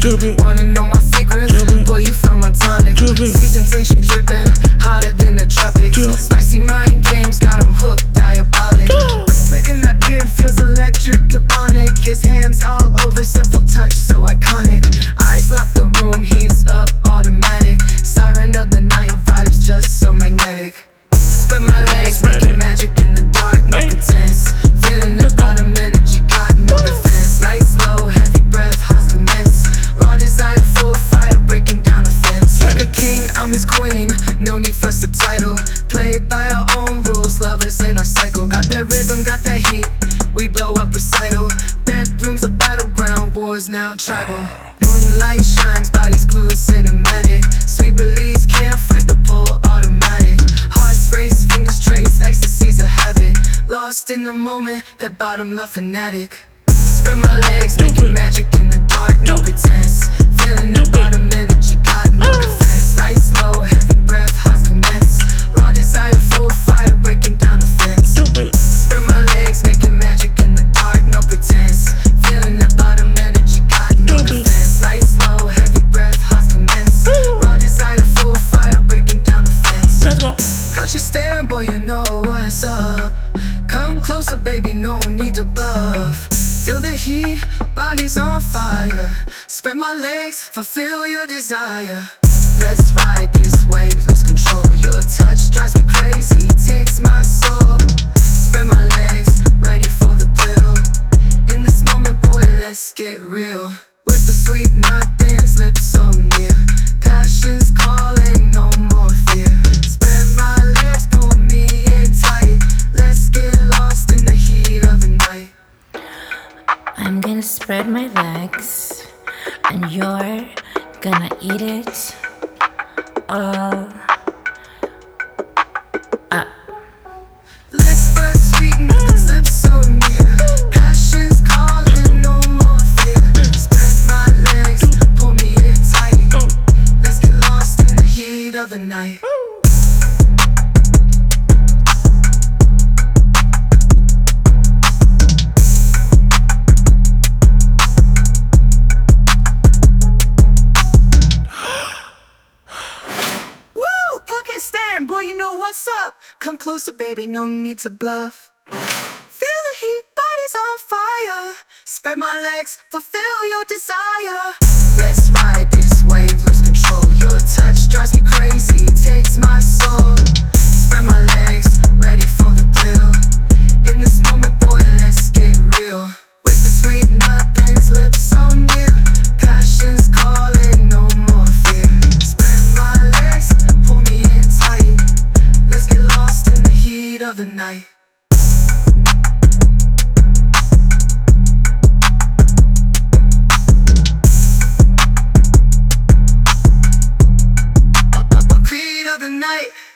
Wanna know my secrets? Boy, you found my tonic. Season tension dripping, hotter than the tropics. Spicy mind games, got him hooked, diabolic. Making that kid feels electric, demonic. His hands all over, simple touch, so iconic. Eyes lock the room, he's up, automatic. Siren of the night, vibes just so magnetic. Spread my legs, making magic in the dark, no pretense. Feeling the bottom energy, got no defense. Lights low, heavy breath, hearts commence. Raw desire, full fire, breaking down the fence. Like a king, I'm his queen, no need for subtitle. Played by our own rules, lovers in our cycle. Got that rhythm, got that heat, we blow up recital. Bedroom's a battleground, wars now tribal. Moonlight shines, bodies glued, cinematic. Sweet release, can't fight the pull, automatic. Hearts race, fingers trace, ecstasy's a habit. Lost in the moment, that bottom love fanatic. Spread my legs, making magic in the dark, no pretense. Feeling the bottom energy, got no defense. Lights low, heavy breath, hearts commence. Raw desire, full fire, breaking down the fence. Spread my legs, making magic in the dark, no pretense. Feeling the bottom energy, got no defense. Lights low, heavy breath, hearts commence. Raw desire, full fire, breaking down the fence. Got you staring, boy, you know what's up. Come closer, baby, no need to bluff. Feel the heat, body's on fire. Spread my legs, fulfill your desire. Let's ride this wave, lose control. Your touch drives me crazy, takes my soul. Spread my legs, ready for the thrill. In this moment, boy, let's get real. With the sweet nothings, lips so near. Passion's calling, no more fear. Spread my legs, pull me in tight. Let's get lost in the heat of the night. I'm gonna spread my legs, and you're gonna eat it all up. Let's spread sweet nothings, lips so near. Passion's calling, no more fear. Spread my legs, pull me in tight. Let's get lost in the heat of the night. Boy, you know what's up. Come closer, baby, no need to bluff. Feel the heat, body's on fire. Spread my legs, fulfill your desire. Let's ride this wave, lose control. Your touch drives me crazy, takes my soul. Spread my legs, ready for the thrill. In this moment, boy, let's get real. With the sweet nothings, lips so near. Passion's calling, no more fear. Spread my legs, pull me in tight. Let's get lost in the heat of the night. Heat of the night.